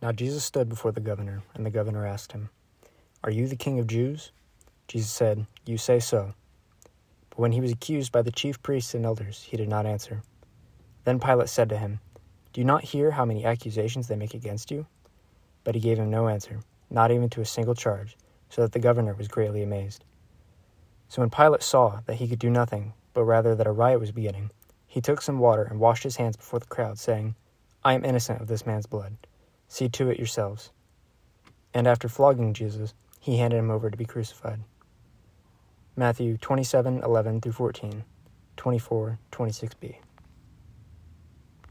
Now Jesus stood before the governor, and the governor asked him, "Are you the king of Jews?" Jesus said, "You say so." But when he was accused by the chief priests and elders, he did not answer. Then Pilate said to him, "Do you not hear how many accusations they make against you?" But he gave him no answer, not even to a single charge, so that the governor was greatly amazed. So when Pilate saw that he could do nothing, but rather that a riot was beginning, he took some water and washed his hands before the crowd, saying, "I am innocent of this man's blood. See to it yourselves." And after flogging Jesus, he handed him over to be crucified. Matthew 27:11-14, 24:26b.